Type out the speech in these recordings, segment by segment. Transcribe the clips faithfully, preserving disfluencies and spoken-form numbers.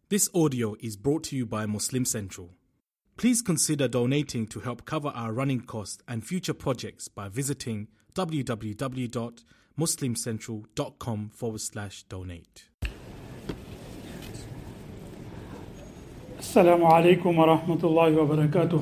This audio is brought to you by Muslim Central. Please consider donating to help cover our running costs and future projects by visiting www.muslimcentral.com forward slash donate. Assalamu alaikum wa rahmatullahi wa barakatuh.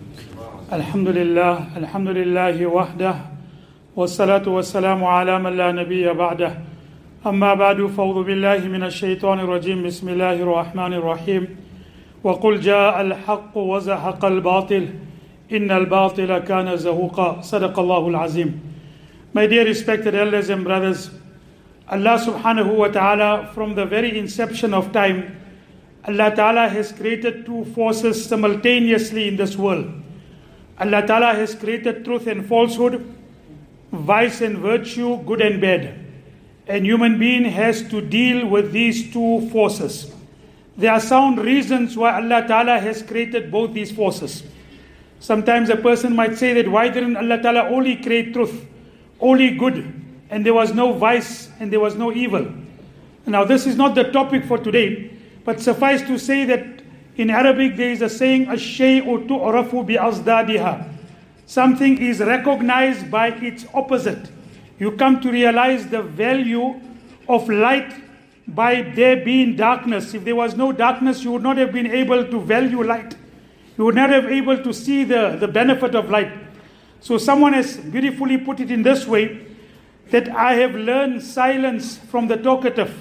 Alhamdulillah, alhamdulillahi wahdah, wa salatu wa salamu ala man la nabiyya ba'dah. أما بعد فأعوذ بالله من الشيطان الرجيم بسم الله الرحمن الرحيم وقل جاء الحق وزهق الباطل إن الباطل كان زهوقا صدق الله العظيم. My dear respected elders and brothers, Allah subhanahu wa ta'ala, from the very inception of time, Allah ta'ala has created two forces simultaneously in this world. Allah ta'ala has created truth and falsehood, vice and virtue, good and bad. And human being has to deal with these two forces. There are sound reasons why Allah Ta'ala has created both these forces. Sometimes a person might say that why didn't Allah Ta'ala only create truth, only good, and there was no vice and there was no evil. Now this is not the topic for today, but suffice to say that in Arabic there is a saying, "Ash-shay'u tu'rafu bi-azdadiha." Something is recognized by its opposite. You come to realize the value of light by there being darkness. If there was no darkness, you would not have been able to value light. You would not have been able to see the, the benefit of light. So someone has beautifully put it in this way, that I have learned silence from the talkative.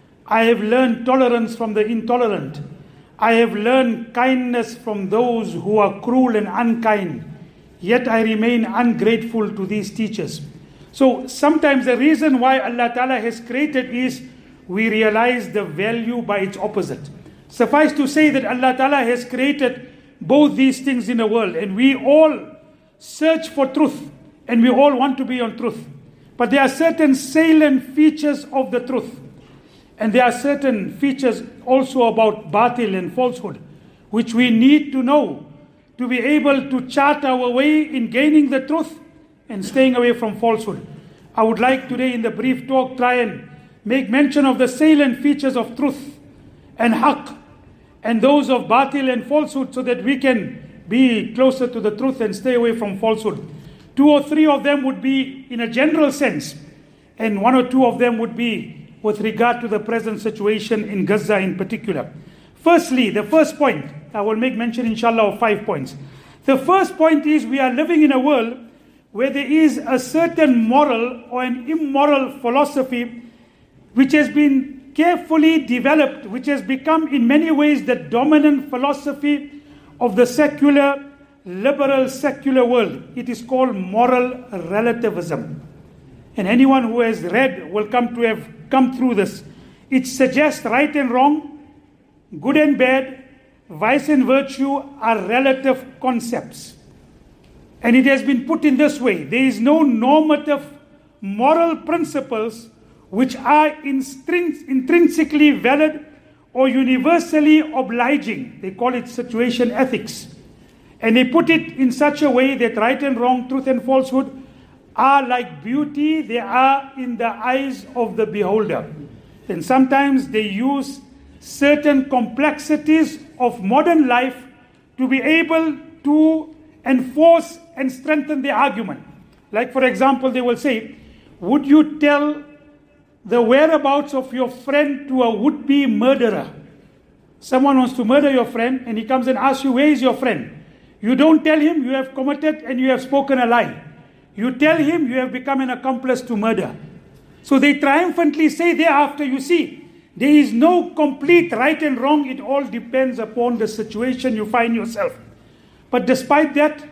I have learned tolerance from the intolerant. I have learned kindness from those who are cruel and unkind. Yet I remain ungrateful to these teachers. So sometimes the reason why Allah Ta'ala has created is we realize the value by its opposite. Suffice to say that Allah Ta'ala has created both these things in the world, and we all search for truth and we all want to be on truth. But there are certain salient features of the truth, and there are certain features also about batil and falsehood, which we need to know to be able to chart our way in gaining the truth and staying away from falsehood. I would like today in the brief talk try and make mention of the salient features of truth and haqq and those of batil and falsehood, so that we can be closer to the truth and stay away from falsehood. Two or three of them would be in a general sense, and one or two of them would be with regard to the present situation in Gaza in particular. Firstly, the first point, I will make mention inshallah of five points. The first point is we are living in a world where there is a certain moral or an immoral philosophy which has been carefully developed, which has become in many ways the dominant philosophy of the secular, liberal, secular world. It is called moral relativism. And anyone who has read will come to have come through this. It suggests right and wrong, good and bad, vice and virtue are relative concepts. And it has been put in this way: there is no normative moral principles which are instrin- intrinsically valid or universally obliging. They call it situation ethics. And they put it in such a way that right and wrong, truth and falsehood are like beauty, they are in the eyes of the beholder. And sometimes they use certain complexities of modern life to be able to enforce and strengthen the argument. Like for example, they will say, would you tell the whereabouts of your friend to a would-be murderer? Someone wants to murder your friend and he comes and asks you, where is your friend? You don't tell him you have committed and you have spoken a lie. You tell him you have become an accomplice to murder. So they triumphantly say thereafter, you see, there is no complete right and wrong. It all depends upon the situation you find yourself. But despite that,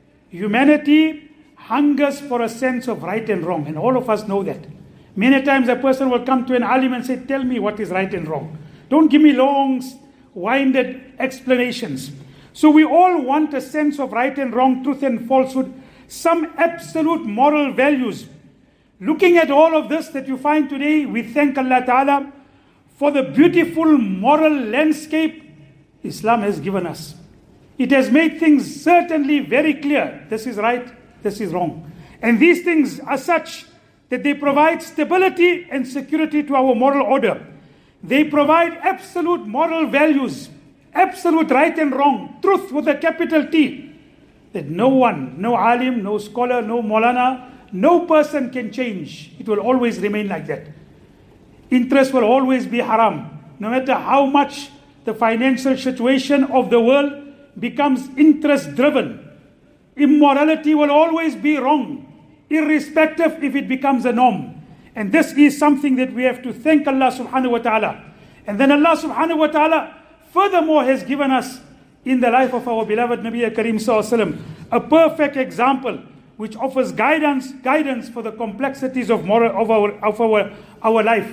humanity hungers for a sense of right and wrong, and all of us know that. Many times a person will come to an alim and say, tell me what is right and wrong. Don't give me long, winded explanations. So we all want a sense of right and wrong, truth and falsehood, some absolute moral values. Looking at all of this that you find today, we thank Allah Ta'ala for the beautiful moral landscape Islam has given us. It has made things certainly very clear. This is right, this is wrong. And these things are such that they provide stability and security to our moral order. They provide absolute moral values, absolute right and wrong, truth with a capital T, that no one, no alim, no scholar, no maulana, no person can change. It will always remain like that. Interest will always be haram. No matter how much the financial situation of the world becomes interest driven, immorality will always be wrong, irrespective if it becomes a norm. And this is something that we have to thank Allah subhanahu wa ta'ala. And then Allah subhanahu wa ta'ala furthermore has given us in the life of our beloved Nabi Kareem sallallahu alaihi wasallam a perfect example which offers guidance guidance for the complexities of moral of our of our, our life.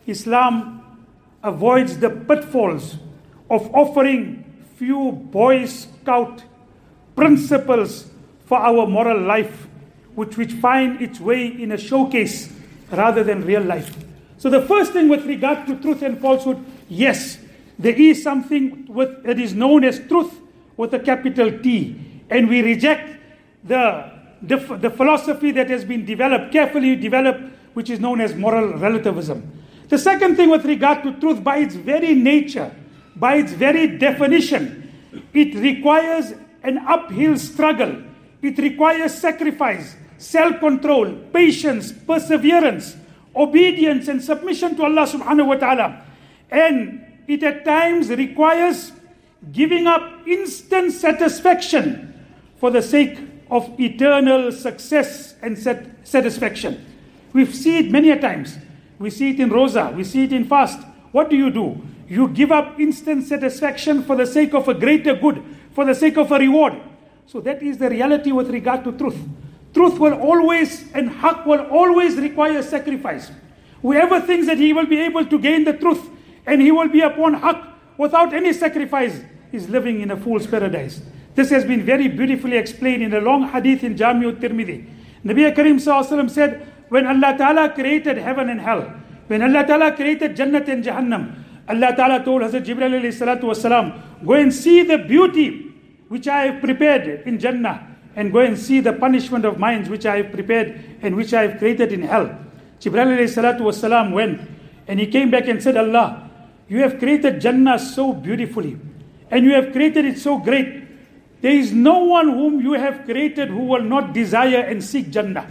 Islam avoids the pitfalls of offering few Boy Scout principles for our moral life, which, which find its way in a showcase rather than real life. So the first thing with regard to truth and falsehood, yes, there is something with, that is known as truth with a capital T, and we reject the, the, the philosophy that has been developed, carefully developed, which is known as moral relativism. The second thing with regard to truth, by its very nature, by its very definition, it requires an uphill struggle. It requires sacrifice, self-control, patience, perseverance, obedience and submission to Allah subhanahu wa ta'ala. And it at times requires giving up instant satisfaction for the sake of eternal success and sat- satisfaction. We see it many a times. We see it in Roza, we see it in fast. What do you do? You give up instant satisfaction for the sake of a greater good, for the sake of a reward. So that is the reality with regard to truth. Truth will always, and haq will always require sacrifice. Whoever thinks that he will be able to gain the truth and he will be upon haq without any sacrifice is living in a fool's paradise. This has been very beautifully explained in a long hadith in Jami' al-Tirmidhi. Nabi Kareem sallallahu alaihi wasallam said, when Allah Ta'ala created heaven and hell, when Allah Ta'ala created Jannat and Jahannam, Allah Ta'ala told Hazrat Jibreel alayhi salatu wasalam, go and see the beauty which I have prepared in Jannah, and go and see the punishment of mine which I have prepared and which I have created in hell. Jibreel alayhi salatu wasalam went and he came back and said, Allah, you have created Jannah so beautifully and you have created it so great. There is no one whom you have created who will not desire and seek Jannah.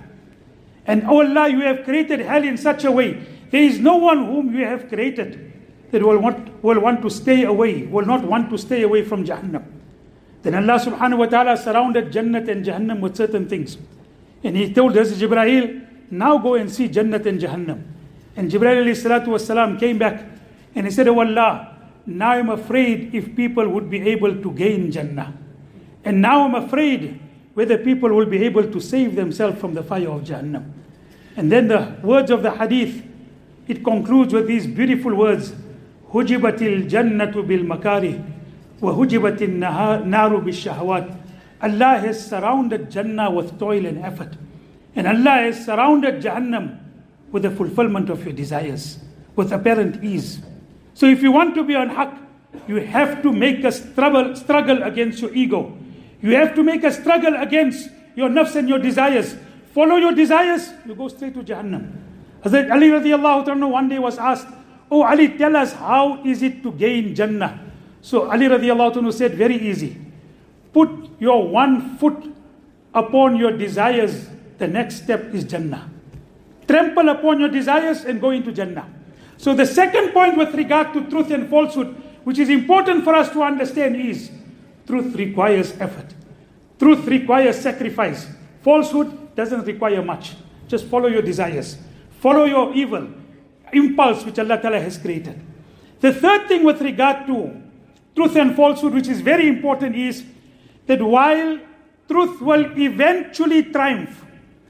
And oh Allah, you have created hell in such a way. There is no one whom you have created that will want, will want to stay away, will not want to stay away from Jahannam. Then Allah subhanahu wa ta'ala surrounded Jannat and Jahannam with certain things. And he told us, Jibreel, now go and see Jannat and Jahannam. And Jibreel alayhi salatu wasalam came back and he said, oh Allah, now I'm afraid if people would be able to gain Jannah. And now I'm afraid whether people will be able to save themselves from the fire of Jahannam. And then the words of the hadith, it concludes with these beautiful words, Hujibatil Jannatu bil Makari, wa hujibatil Naru bil Shahwat. Allah has surrounded Jannah with toil and effort. And Allah has surrounded Jahannam with the fulfillment of your desires, with apparent ease. So if you want to be on haqq, you have to make a struggle, struggle against your ego. You have to make a struggle against your nafs and your desires. Follow your desires, you go straight to Jahannam. Hazrat Ali radiallahu ta'ala one day was asked, oh Ali, tell us how is it to gain Jannah? So Ali radiallahu ta'ala said, very easy. Put your one foot upon your desires, the next step is Jannah. Trample upon your desires and go into Jannah. So the second point with regard to truth and falsehood, which is important for us to understand, is truth requires effort. Truth requires sacrifice. Falsehood doesn't require much. Just follow your desires. Follow your evil impulse which Allah Ta'ala has created. The third thing with regard to truth and falsehood, which is very important, is that while truth will eventually triumph,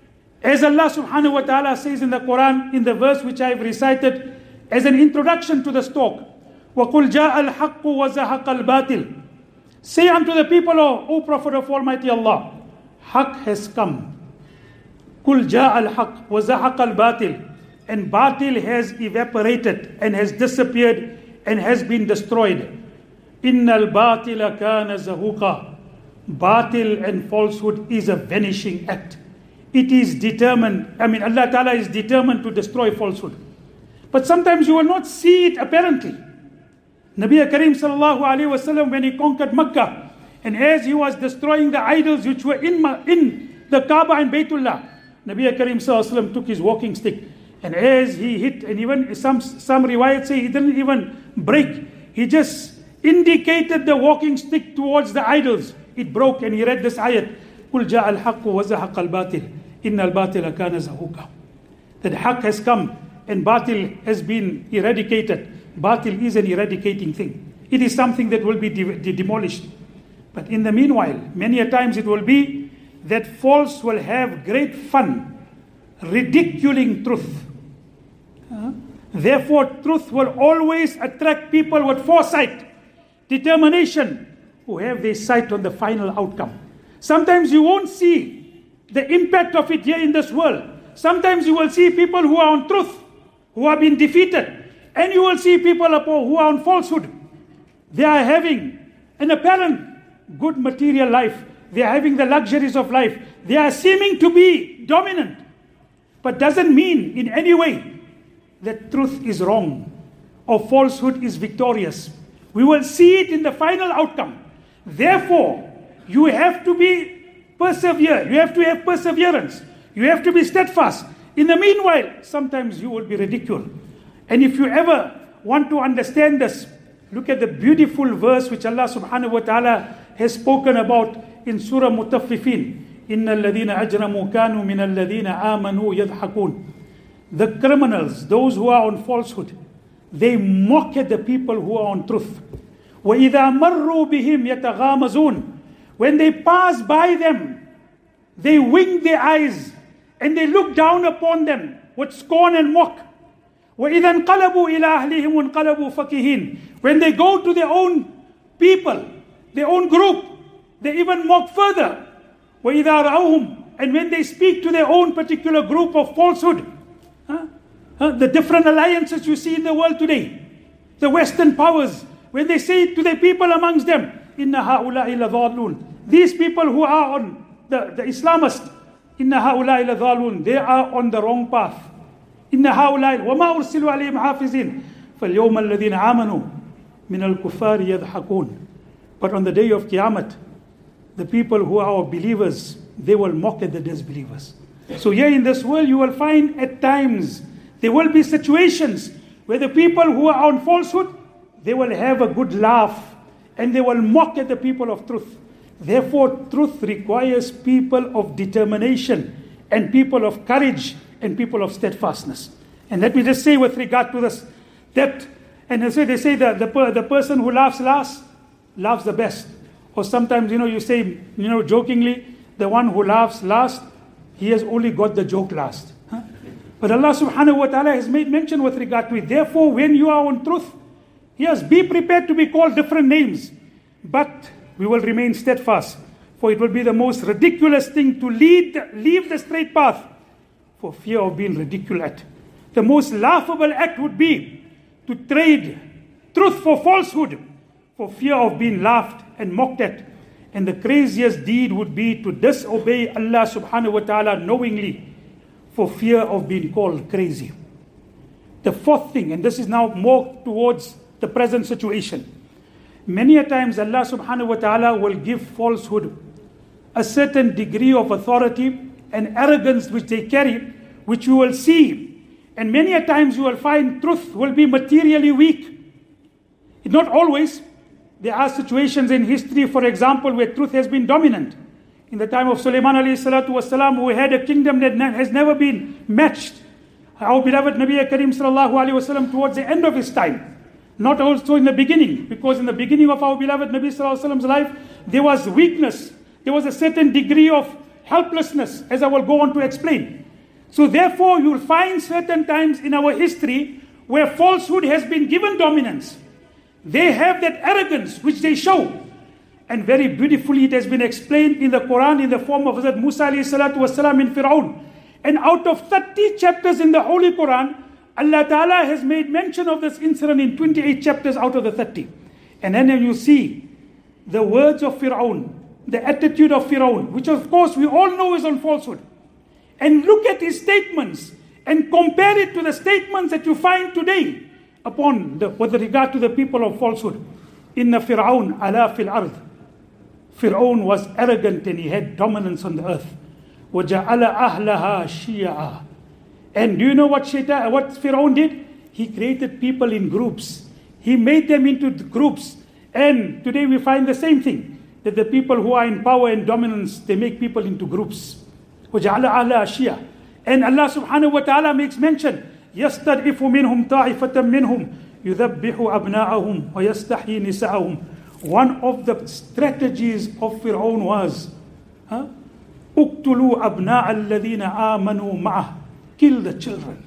as Allah subhanahu wa ta'ala says in the Quran, in the verse which I have recited as an introduction to the talk, وَقُلْ جَاءَ الْحَقُّ وَزَهَقَ الْبَاطِلِ. Say unto the people, O, o Prophet of Almighty Allah, Haqq has come. Kul ja'a al-haq wa zahaqa al-batil. And batil has evaporated and has disappeared and has been destroyed. Inna al-batila kana zahuqa. Batil and falsehood is a vanishing act. It is determined, I mean Allah Ta'ala is determined to destroy falsehood. But sometimes you will not see it apparently. Nabi Karim sallallahu alayhi wa sallam, when he conquered Makkah, and as he was destroying the idols which were in, in the Kaaba and Baytullah, Nabi Karim sallallahu alayhi wa sallam took his walking stick, and as he hit, and even some, some riwayat say he didn't even break, he just indicated the walking stick towards the idols. It broke, and he read this ayat, قُلْ جَاءَ الْحَقُّ وَزَهَقَ الْبَاطِلِ إِنَّ الْبَاطِلَ كَانَ زَهُوقًا. That haqq has come and batil has been eradicated. Batil is an eradicating thing. It is something that will be de- de- demolished. But in the meanwhile, many a times it will be that false will have great fun ridiculing truth. Uh, therefore, truth will always attract people with foresight, determination, who have their sight on the final outcome. Sometimes you won't see the impact of it here in this world. Sometimes you will see people who are on truth, who have been defeated. And you will see people who are on falsehood. They are having an apparent good material life. They are having the luxuries of life. They are seeming to be dominant. But doesn't mean in any way that truth is wrong or falsehood is victorious. We will see it in the final outcome. Therefore, you have to be persevere. You have to have perseverance. You have to be steadfast. In the meanwhile, sometimes you will be ridiculed. And if you ever want to understand this, look at the beautiful verse which Allah subhanahu wa ta'ala has spoken about in Surah Mutaffifin. إِنَّ الَّذِينَ أَجْرَمُوا كَانُوا مِنَ الَّذِينَ آمَنُوا يَضْحَكُونَ. The criminals, those who are on falsehood, they mock at the people who are on truth. وَإِذَا مَرُّوا بِهِمْ يَتَغَامَزُونَ. When they pass by them, they wink their eyes and they look down upon them with scorn and mock. وَإِذَا انْقَلَبُوا إِلَىٰ أَهْلِهِمْ انْقَلَبُوا فَكِهِينَ. When they go to their own people, their own group, they even mock further. وَإِذَا رَأَوْهُمْ. And when they speak to their own particular group of falsehood, huh? Huh? the different alliances you see in the world today, the Western powers, when they say to the people amongst them, إِنَّ هَؤُلَاءِ لَضَالُّونَ. These people who are on the, the Islamists, إِنَّ هَؤُلَاءِ لَضَالُّونَ. They are on the wrong path. إِنَّ هَؤُلَاءِ وَمَا أُرْسِلُوا عَلَيْهِمْ حَافِظِينَ فَالْيَوْمَ الَّذِينَ آمَنُوا مِنَ الْكُفَّارِ يَضْحَكُونَ. But on the day of Qiyamah, the people who are believers, they will mock at the disbelievers. So here in this world, you will find at times, there will be situations where the people who are on falsehood, they will have a good laugh and they will mock at the people of truth. Therefore, truth requires people of determination and people of courage and people of steadfastness. And let me just say with regard to this, that, and they say, they say that the, the person who laughs last, laughs the best. Or sometimes, you know, you say, you know, jokingly, the one who laughs last, he has only got the joke last. Huh? But Allah subhanahu wa ta'ala has made mention with regard to it. Therefore, when you are on truth, yes, be prepared to be called different names. But we will remain steadfast. For it will be the most ridiculous thing to lead, leave the straight path for fear of being ridiculed at. The most laughable act would be to trade truth for falsehood for fear of being laughed and mocked at. And the craziest deed would be to disobey Allah subhanahu wa ta'ala knowingly for fear of being called crazy. The fourth thing, and this is now more towards the present situation. Many a times Allah subhanahu wa ta'ala will give falsehood a certain degree of authority and arrogance which they carry, which you will see. And many a times you will find truth will be materially weak. Not always. There are situations in history, for example, where truth has been dominant. In the time of Sulaiman alayhi salatu wasalam, who had a kingdom that has never been matched. Our beloved Nabi Karim sallallahu alayhi wasallam towards the end of his time. Not also in the beginning, because in the beginning of our beloved Nabi sallallahu alayhi wasallam's life, there was weakness. There was a certain degree of helplessness, as I will go on to explain. So therefore, you will find certain times in our history where falsehood has been given dominance. They have that arrogance which they show. And very beautifully it has been explained in the Quran in the form of Hazrat Musa alayhi salatu wasalam in Fir'aun. And out of thirty chapters in the Holy Quran, Allah Ta'ala has made mention of this incident in twenty-eight chapters out of the thirty. And then you see the words of Fir'aun, the attitude of Fir'aun, which of course we all know is on falsehood. And look at his statements and compare it to the statements that you find today upon the, with regard to the people of falsehood. Inna Fir'aun ala fil ard. Fir'aun was arrogant and he had dominance on the earth. وَجَعَلَ أَهْلَهَا شِيَعًا. And do you know what Shaitan, what Fir'aun did? He created people in groups. He made them into groups. And today we find the same thing. That the people who are in power and dominance, they make people into groups. وَجَعَلَ أَهْلَهَا شِيَعًا. And Allah subhanahu wa ta'ala makes mention, يَسْتَضْعِفُ مِنْهُمْ طَائِفَةً مِنْهُمْ يُذَبِّحُ أَبْنَاءَهُمْ وَيَسْتَحْيِي نِسَاءَهُمْ. One of the strategies of Fir'aun was, huh? اقتلوا أبناء الذين آمنوا معه. Kill the children.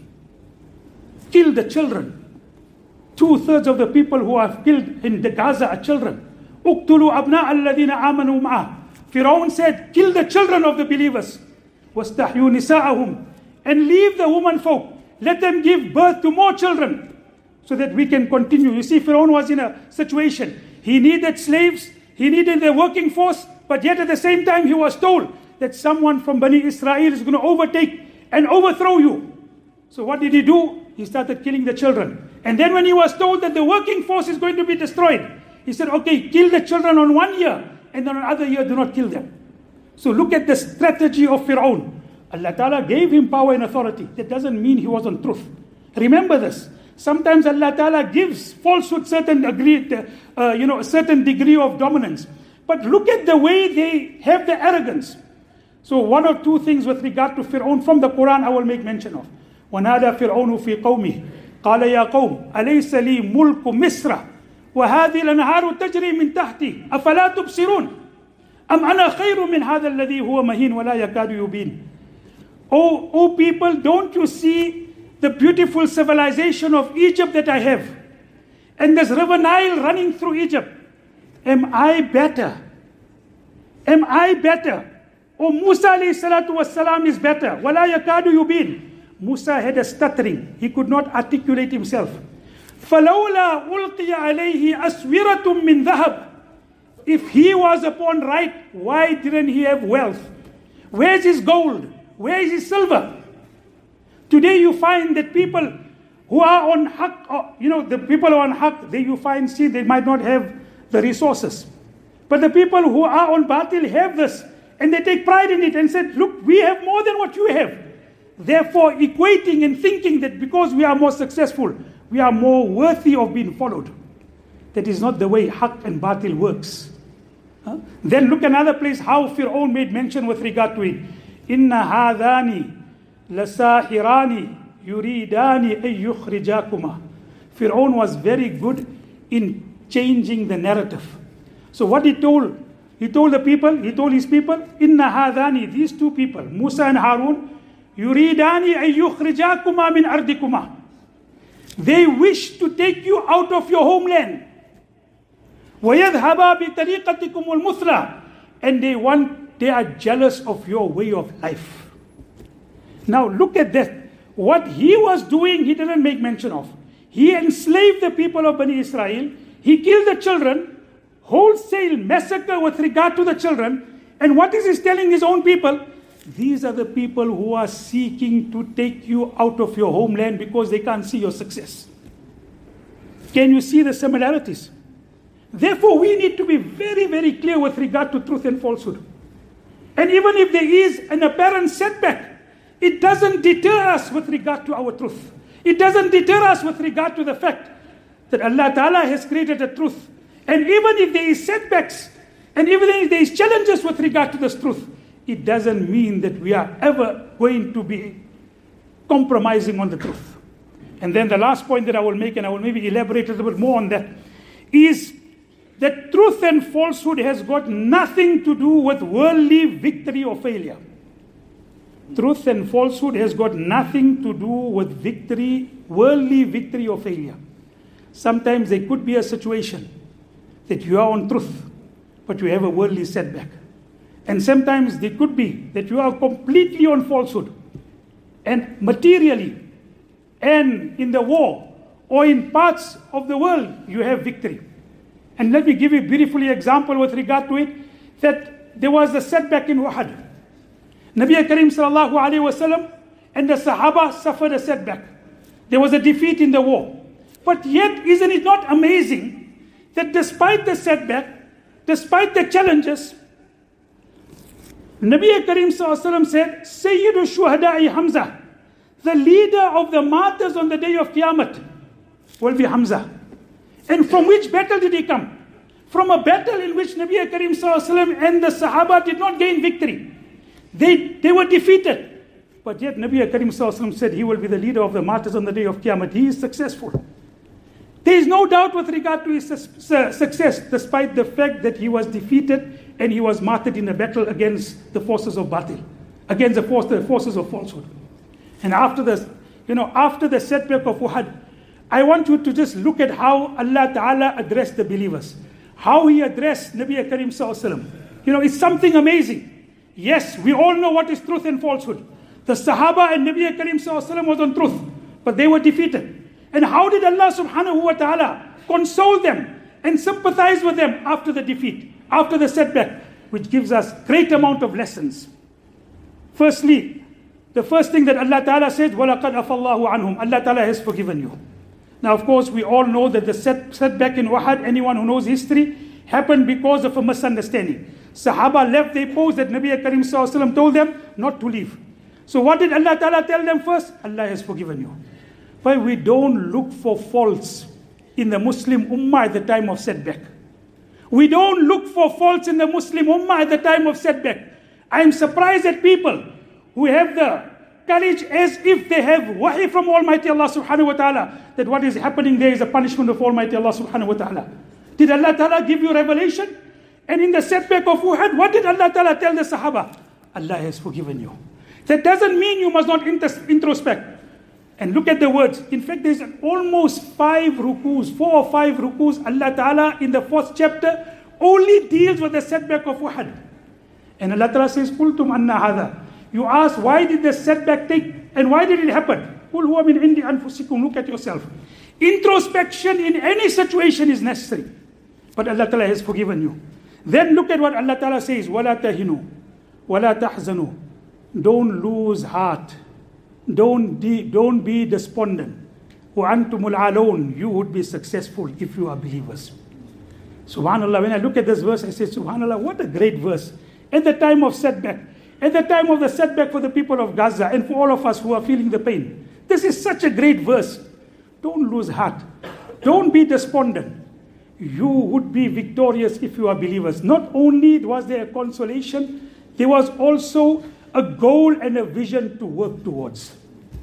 Kill the children. Two-thirds of the people who are killed in the Gaza are children. اقتلوا أبناء الذين آمنوا معه. Fir'aun said, kill the children of the believers. وَاسْتَحْيُوا نِسَاءَهُمْ. And leave the woman folk. Let them give birth to more children so that we can continue. You see, Fir'aun was in a situation. He needed slaves. He needed the working force. But yet at the same time, he was told that someone from Bani Israel is going to overtake and overthrow you. So what did he do? He started killing the children. And then when he was told that the working force is going to be destroyed, he said, okay, kill the children on one year, and then on another year, do not kill them. So look at the strategy of Fir'aun. Allah Ta'ala gave him power and authority. That doesn't mean he was on truth. Remember this. Sometimes Allah Ta'ala gives falsehood certain degree, uh, you know, a certain degree of dominance. But look at the way they have the arrogance. So one or two things with regard to Fir'aun from the Quran I will make mention of. وَنَادَى فِرْعَوْنُ فِي قَوْمِهِ قَالَ يَا قَوْمِ أَلَيْسَ لِي مُلْكُ مِصْرَ وَهَذِهِ الْأَنْهَارُ تَجْرِي مِنْ تَحْتِي أَفَلَا تُبْصِرُونَ أَمْ أَنَا خَيْرٌ مِنْ هَذَا الَّذِي هُوَ مَهِينٌ وَلَا يَكَادُ يُبِينُ. Oh, oh people, don't you see the beautiful civilization of Egypt that I have? And this river Nile running through Egypt. Am I better? Am I better? Oh, Musa alayhi salatu wassalam is better. وَلَا يَكَادُ يُبِينُ. Musa had a stuttering. He could not articulate himself. فَلَوْلَا أُلْقِيَ عَلَيْهِ أَسْوِرَةٌ مِّن ذَهَبٍ. If he was upon right, why didn't he have wealth? Where's his gold? Where is his silver? Today you find that people who are on haqq, you know, the people who are on haqq, they you find, see, they might not have the resources. But the people who are on batil have this. And they take pride in it and said, look, we have more than what you have. Therefore, equating and thinking that because we are more successful, we are more worthy of being followed. That is not the way haqq and batil works. Huh? Then look another place how Fir'aun made mention with regard to it. Inna hadani lasahirani yuridani ay yukhrijakuma. Fir'aun was very good in changing the narrative. So what he told, he told the people, he told his people, Inna hadani, these two people, Musa and Harun, yuridani ay yukhrijakuma min ardikuma. They wish to take you out of your homeland. وَيَذْهَبَا بِطَرِيقَتِكُمُ الْمُثْلَى. And they want, they are jealous of your way of life. Now look at that. What he was doing, he didn't make mention of. He enslaved the people of Bani Israel. He killed the children. Wholesale massacre with regard to the children. And what is he telling his own people? These are the people who are seeking to take you out of your homeland because they can't see your success. Can you see the similarities? Therefore, we need to be very, very clear with regard to truth and falsehood. And even if there is an apparent setback, it doesn't deter us with regard to our truth. It doesn't deter us with regard to the fact that Allah Ta'ala has created a truth. And even if there is setbacks, and even if there is challenges with regard to this truth, it doesn't mean that we are ever going to be compromising on the truth. And then the last point that I will make, and I will maybe elaborate a little bit more on that, is that truth and falsehood has got nothing to do with worldly victory or failure. Truth and falsehood has got nothing to do with victory, worldly victory or failure. Sometimes there could be a situation that you are on truth, but you have a worldly setback. And sometimes there could be that you are completely on falsehood, and materially, and in the war, or in parts of the world, you have victory. And let me give you a beautiful example with regard to it, that there was a setback in Uhud. Nabi Karim sallallahu alayhi wa sallam and the Sahaba suffered a setback. There was a defeat in the war. But yet, isn't it not amazing that despite the setback, despite the challenges, Nabi Karim Sallallahu Alaihi Wasallam said, Sayyidu Shuhada'i Hamza, the leader of the martyrs on the day of Qiyamah will be Hamza. And from which battle did he come? From a battle in which Nabi Karim Sallallahu Alaihi Wasallam and the Sahaba did not gain victory. They, they were defeated. But yet Nabi Karim Sallallahu Alaihi Wasallam said he will be the leader of the martyrs on the day of Qiyamah. He is successful. There is no doubt with regard to his su- success, despite the fact that he was defeated and he was martyred in a battle against the forces of batil, against the, force, the forces of falsehood. And after this, you know, after the setback of Uhud, I want you to just look at how Allah Ta'ala addressed the believers. How he addressed Nabi Karim Sallallahu Alaihi Wasallam. You know, it's something amazing. Yes, we all know what is truth and falsehood. The Sahaba and Nabi Karim Sallallahu Alaihi Wasallam was on truth, but they were defeated. And how did Allah Subhanahu Wa Ta'ala console them and sympathize with them after the defeat, after the setback, which gives us great amount of lessons. Firstly, the first thing that Allah Ta'ala said, وَلَقَدْ أَفَى اللَّهُ عَنْهُمْ, Allah Ta'ala has forgiven you. Now, of course, we all know that the set, setback in Uhud, anyone who knows history, happened because of a misunderstanding. Sahaba left their post that Nabi Karim Sallallahu Alaihi Wasallam told them not to leave. So what did Allah Ta'ala tell them first? Allah has forgiven you. But we don't look for faults in the Muslim Ummah at the time of setback. We don't look for faults in the Muslim Ummah at the time of setback. I am surprised at people who have the courage as if they have wahi from Almighty Allah Subhanahu Wa Ta'ala, that what is happening there is a punishment of Almighty Allah Subhanahu Wa Ta'ala. Did Allah Ta'ala give you revelation? And in the setback of Uhud, what did Allah Ta'ala tell the Sahaba? Allah has forgiven you. That doesn't mean you must not introspect. And look at the words. In fact, there's almost five rukus, four or five rukus. Allah Ta'ala in the fourth chapter only deals with the setback of Uhud. And Allah Ta'ala says, قُلْتُمْ أَنَّ هَذَا. You ask, why did the setback take, and why did it happen? قُلْ هُوَ مِنْ عِنْدِ أَنفُسِكُمْ. Look at yourself. Introspection in any situation is necessary. But Allah Ta'ala has forgiven you. Then look at what Allah Ta'ala says, وَلَا تَهِنُوا وَلَا تَحْزَنُوا. Don't lose heart. Don't, de- don't be despondent. وَأَنْتُمُ الْعَالَوْنَ. You would be successful if you are believers. Subhanallah, when I look at this verse, I say, Subhanallah, what a great verse. At the time of setback, at the time of the setback for the people of Gaza and for all of us who are feeling the pain. This is such a great verse. Don't lose heart. Don't be despondent. You would be victorious if you are believers. Not only was there a consolation, there was also a goal and a vision to work towards.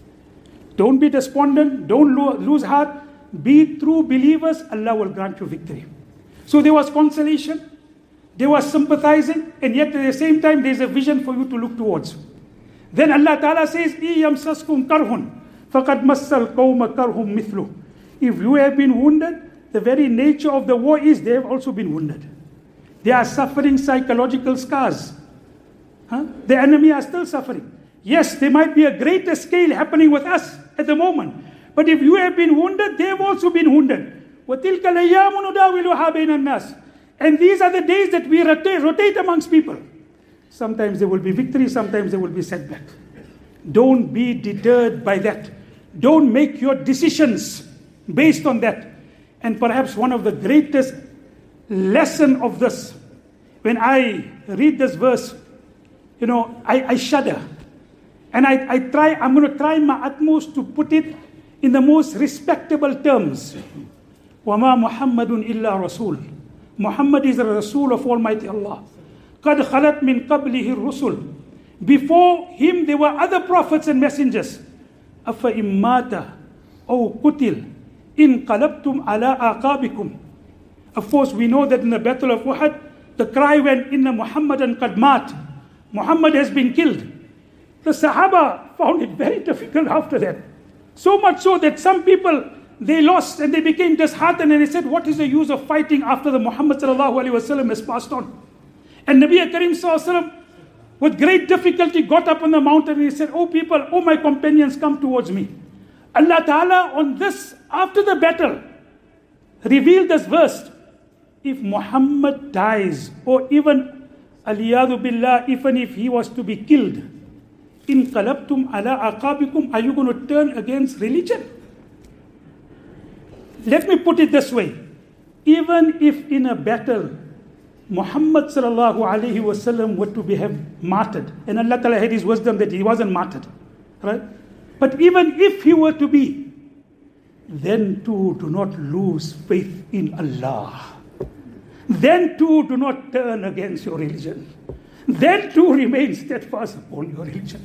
Don't be despondent. Don't lo- lose heart. Be true believers. Allah will grant you victory. So there was consolation. There was sympathizing. And yet at the same time, there's a vision for you to look towards. Then Allah Ta'ala says, إِيَمْسَسْكُمْ كَرْهٌ فَقَدْ مَسَّ الْقَوْمَ كَرْهٌ مِثْلُهُ. If you have been wounded, the very nature of the war is they have also been wounded. They are suffering psychological scars. Huh? The enemy are still suffering. Yes, there might be a greater scale happening with us at the moment. But if you have been wounded, they have also been wounded. وَتِلْكَ الْأَيَّامُ نُدَاوِلُهَا بَيْنَ النَّاسِ. And these are the days that we rotate, rotate amongst people. Sometimes there will be victory, sometimes there will be setback. Don't be deterred by that. Don't make your decisions based on that. And perhaps one of the greatest lesson of this, when I read this verse, you know, I, I shudder. And I, I try, I'm going to try my utmost to put it in the most respectable terms. وَمَا مُحَمَّدٌ إِلَّا رَسُولٌ. Muhammad is a Rasul of Almighty Allah. قَدْ خَلَتْ مِنْ قَبْلِهِ الرُّسُلُ. Before him there were other prophets and messengers. أَفَإِمْ مَاتَ أَوْ قُتِلْ إِنْ قَلَبْتُمْ عَلَىٰ أَعْقَابِكُمْ. Of course, we know that in the Battle of Uhud, the cry went, إِنَّ مُحَمَّدًا قَدْ مَاتَ. Muhammad has been killed. The Sahaba found it very difficult after that. So much so that some people, they lost and they became disheartened and they said, what is the use of fighting after the Muhammad sallallahu alaihi wasallam has passed on? And Nabi Karim sallallahu alaihi wasallam, with great difficulty, got up on the mountain and he said, oh people, oh my companions, come towards me. Allah Ta'ala on this, after the battle, revealed this verse. If Muhammad dies, or even, aliyadu billah, even if he was to be killed, In qalabtum ala aqabikum, are you going to turn against religion? Let me put it this way. Even if in a battle, Muhammad sallallahu alayhi wasallam were to be have martyred, and Allah Ta'ala had his wisdom that he wasn't martyred, right? But even if he were to be, then too do not lose faith in Allah. Then too do not turn against your religion. Then too remain steadfast upon your religion.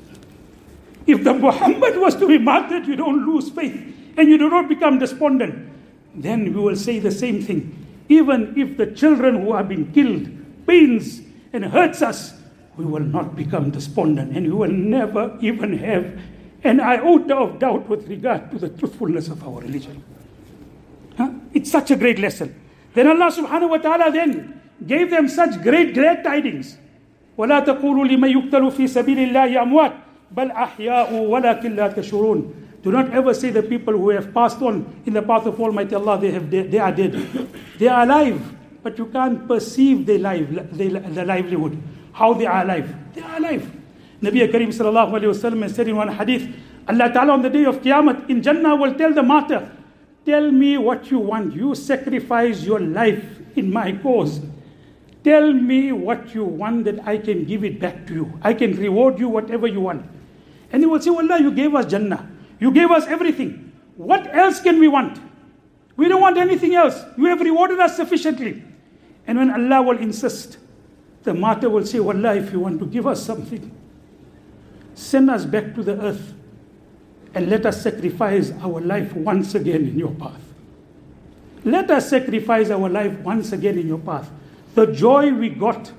If the Muhammad was to be martyred, you don't lose faith and you do not become despondent. Then we will say the same thing. Even if the children who have been killed pains and hurts us, we will not become despondent and we will never even have an iota of doubt with regard to the truthfulness of our religion. Huh? It's such a great lesson. Then Allah subhanahu wa ta'ala then gave them such great, great tidings. وَلَا تَقُولُوا لِمَنْ يُقْتَلُ فِي سَبِيلِ اللَّهِ أَمْوَاتٌ بَلْ أَحْيَاءٌ وَلَكِنْ لَا تَشْعُرُونَ. Do not ever say the people who have passed on in the path of Almighty Allah, they have they are dead. They are alive, but you can't perceive their life, their livelihood, how they are alive. They are alive. Nabi Kareem sallallahu alayhi wa sallam said in one hadith, Allah Ta'ala on the day of Qiyamah in Jannah will tell the martyr, tell me what you want. You sacrifice your life in my cause. Tell me what you want that I can give it back to you. I can reward you whatever you want. And he will say, Wallah, you gave us Jannah. You gave us everything. What else can we want? We don't want anything else. You have rewarded us sufficiently. And when Allah will insist, the martyr will say, Wallah, if you want to give us something, send us back to the earth and let us sacrifice our life once again in your path. Let us sacrifice our life once again in your path. The joy we got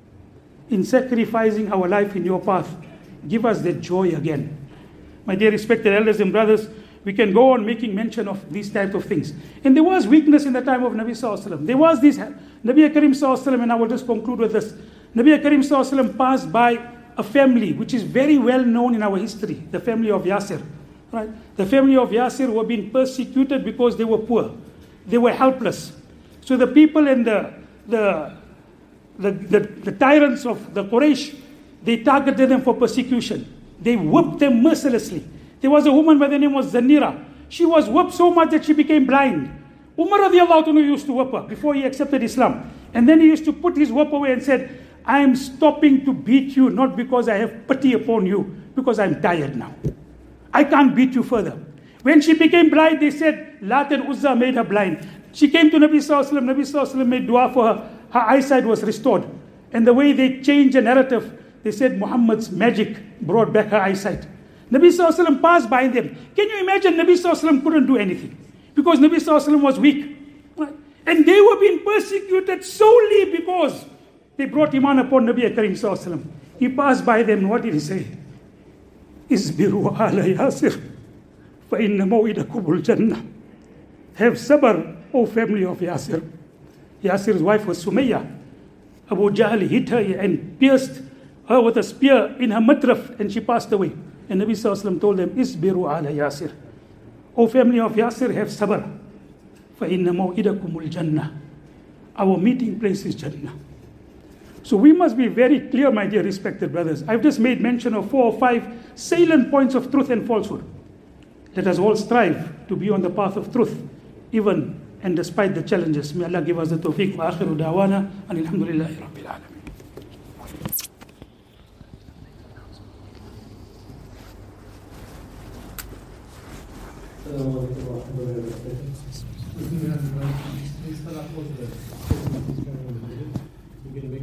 in sacrificing our life in your path, give us that joy again. My dear respected elders and brothers, we can go on making mention of these types of things. And there was weakness in the time of Nabi Sallallahu Alaihi Wasallam. There was this, Nabi Kareem Sallallahu Alaihi Wasallam, and I will just conclude with this. Nabi Kareem Sallallahu Alaihi Wasallam passed by a family which is very well known in our history, the family of Yasir. Right? The family of Yasir were being persecuted because they were poor. They were helpless. So the people and the, the, the, the, the tyrants of the Quraysh, they targeted them for persecution. They whipped them mercilessly. There was a woman by the name of Zanira. She was whipped so much that she became blind. Umar radiallahu anhu used to whip her before he accepted Islam. And then he used to put his whip away and said, I am stopping to beat you, not because I have pity upon you, because I'm tired now. I can't beat you further. When she became blind, they said, Lat and Uzza made her blind. She came to Nabi Sallallahu Alaihi Wasallam. Nabi Sallallahu Alaihi Wasallam made dua for her. Her eyesight was restored. And the way they changed the narrative, they said Muhammad's magic brought back her eyesight. Nabi Sallallahu Alaihi Wasallam passed by them. Can you imagine Nabi Sallallahu Alaihi Wasallam couldn't do anything? Because Nabi Sallallahu Alaihi Wasallam was weak. Right? And they were being persecuted solely because they brought iman upon Nabi Kareem Sallallahu Alaihi Wasallam. He passed by them. What did he say? Isbiru ala Yasir, fa inna maw'idakumul Jannah. Have sabr, O family of Yasir. Yasir's wife was Sumayya. Abu Jahl hit her and pierced her with a spear in her midriff, and she passed away. And Nabi Sallallahu Alaihi Wasallam told them, Isbiru ala Yasir. O family of Yasir, have sabr. Fa inna maw'idakumul Jannah. Our meeting place is Jannah. So we must be very clear, my dear respected brothers. I've just made mention of four or five salient points of truth and falsehood. Let us all strive to be on the path of truth, even and despite the challenges. May Allah give us the tawfiq. Wa akhiru da'wana and alhamdulillahi rabbil alamin. السلام عليكم ورحمة الله وبركاته. بسم الله الرحمن الرحيم.